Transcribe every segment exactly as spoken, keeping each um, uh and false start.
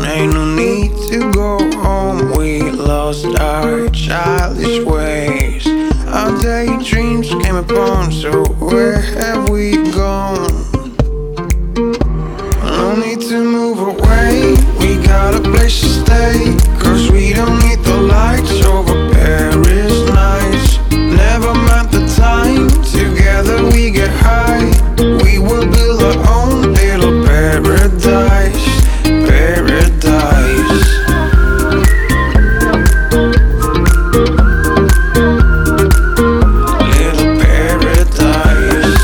ain't no need to go home. We lost our childish ways. Our daydreams came upon, so where have we gone? No need to move away, we got a place to stay. Cause we don't need the lights over Paris nights. Never meant the time, together we get high. We will build our own little paradise. Paradise. Little paradise.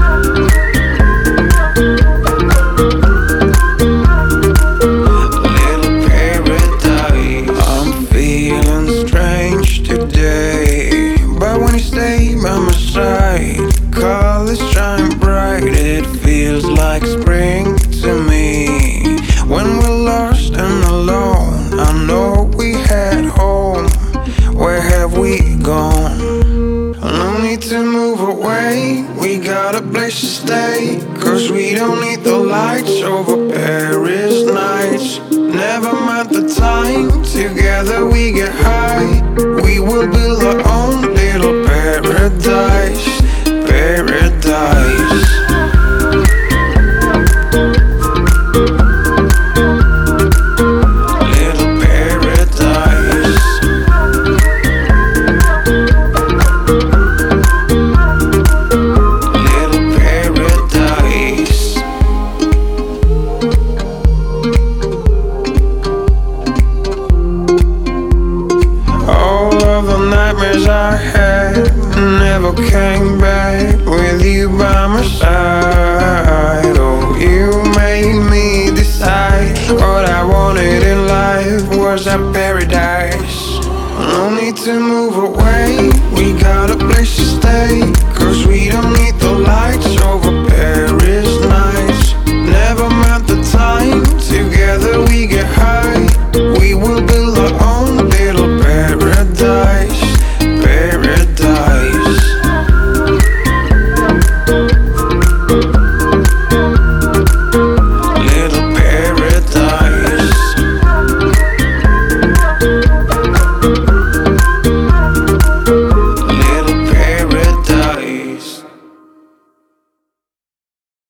Little paradise. I'm feeling strange today, but when you stay by my side, colors shine bright. It feels like spring to me. When we're lost and alone, I know we had home. Where have we gone? No need to move away, we got a place to stay. Cause we don't need the lights over Paris nights. Never meant the time, together we get high. We will build our own little paradise. Paradise. Little paradise. Little paradise. All of the nightmares I had never came back with you by my side. Oh, you made me decide what I wanted in life was a paradise. No need to move away, we got a place to stay. Cause we don't need the lights over